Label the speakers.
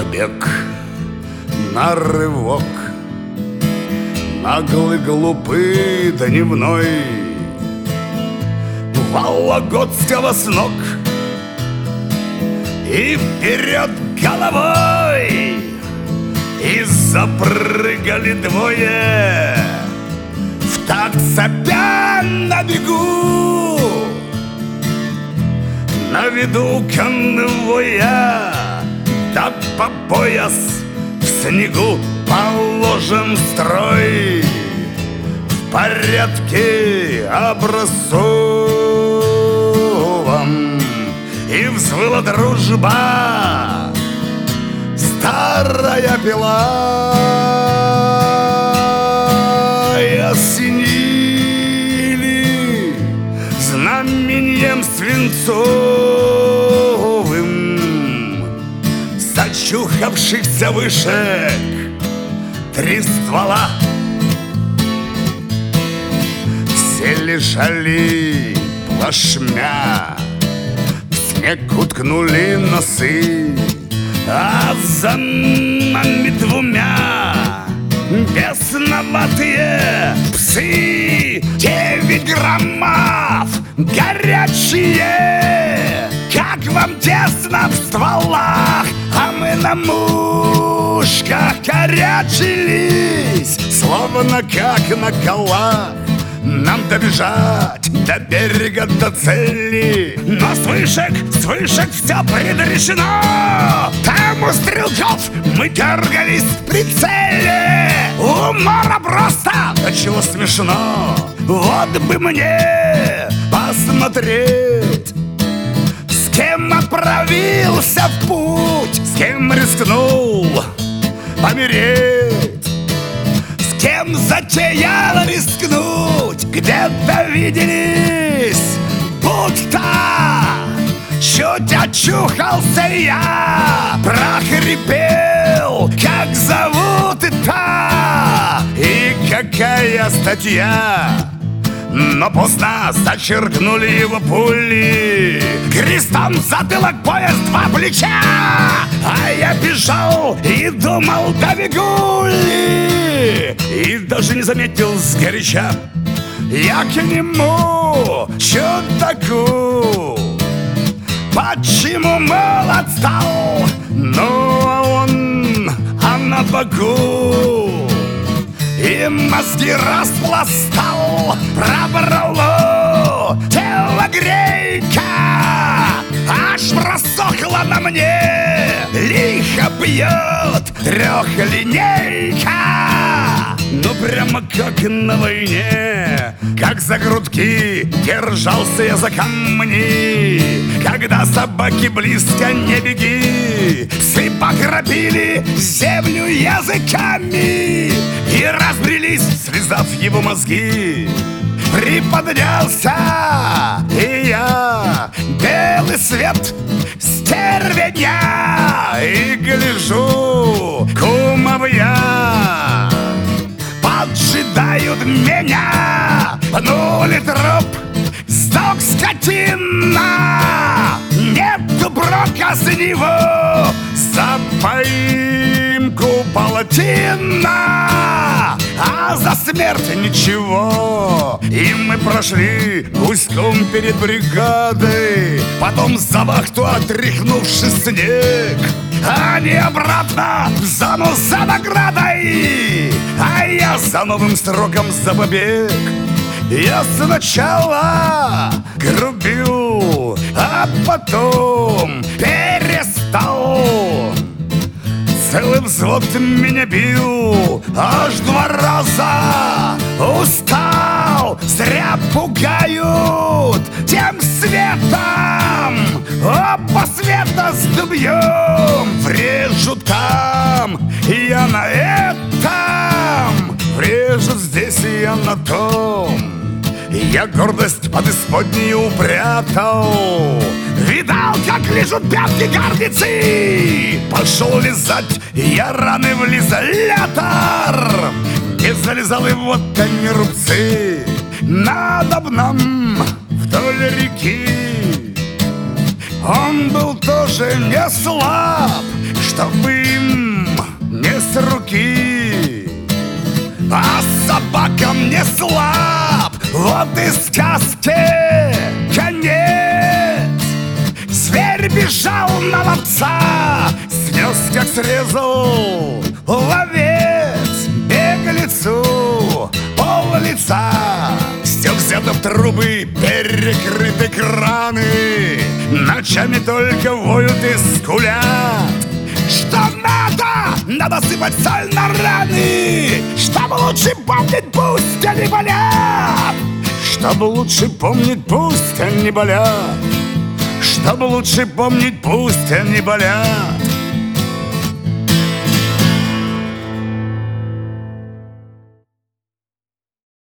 Speaker 1: бег, на рывок, наглый, глупый, дневной, Вологодского с ног и вперед головой. И запрыгали двое, в такт сопя на бегу, на виду конвоя, да по пояс в снегу положен строй в порядке образцовом. И взвыла дружба, старая пила, и осенили знаменьем свинцовым зачухавшихся вышек 3 ствола. Все лежали плашмя, в снег уткнули носы, а за нами 2 бесноватые псы. 9 граммов горячие, как вам тесно в стволах, а мы на мушках корячились, словно как на колах. Нам добежать до берега, до цели, но с вышек все предрешено. Там у стрелков мы дергались в прицеле. Умора просто, да чего смешно. Вот бы мне посмотреть, с кем отправился в путь, с кем рискнул помереть, с кем затеял рискнуть. Где-то виделись, будто чуть очухался я, прохрипел, как зовут это и какая статья. Но поздно зачеркнули его пули, крестом затылок, пояс, 2 плеча. А я бежал и думал, добегу ли, и даже не заметил сгоряча. Я к нему чудаку, почему, мол, отстал? Ну, а он, на боку и мозги распластал. Пробрало телогрейка, аж просохла на мне. Лихо бьет 3-линейка, ну прямо как на войне. Как за грудки держался я за камни, когда собаки близко не беги. Псы покропили землю языками и разбрелись, связав его мозги. Приподнялся и я, белый свет стервеня, и гляжу, кумовья поджидают меня. Пнули труп, сдох скотина, нету прока с него, за поимку полтина, а за смерть ничего. И мы прошли гуськом перед бригадой, потом за вахту отряхнувший снег, а не обратно в зону за наградой, а я за новым сроком, за побег. Я сначала грубил, а потом перестал. Целый взвод меня бил, аж 2 раза устал. Зря пугают тем светом, оба света с дубьем. Врежу там, и я на этом, врежу здесь, и я на том. Я гордость под исподнюю упрятал. Видал, как лежат пятки гордецы. Пошел лизать я раны в изолятор. Не залезал, и вот они рубцы. Надо б нам вдоль реки. Он был тоже не слаб, чтобы им не с руки. А собакам не слаб, вот и сказки конец. Зверь бежал на ловца, снес, как срезал ловец беглецу пол лица. Стек взято в трубы, перекрыты краны, ночами только воют и скулят. Что надо сыпать соль на раны, чтобы лучше помнить, пусть они болят. Чтобы лучше помнить, пусть они болят. Чтобы лучше помнить, пусть они болят.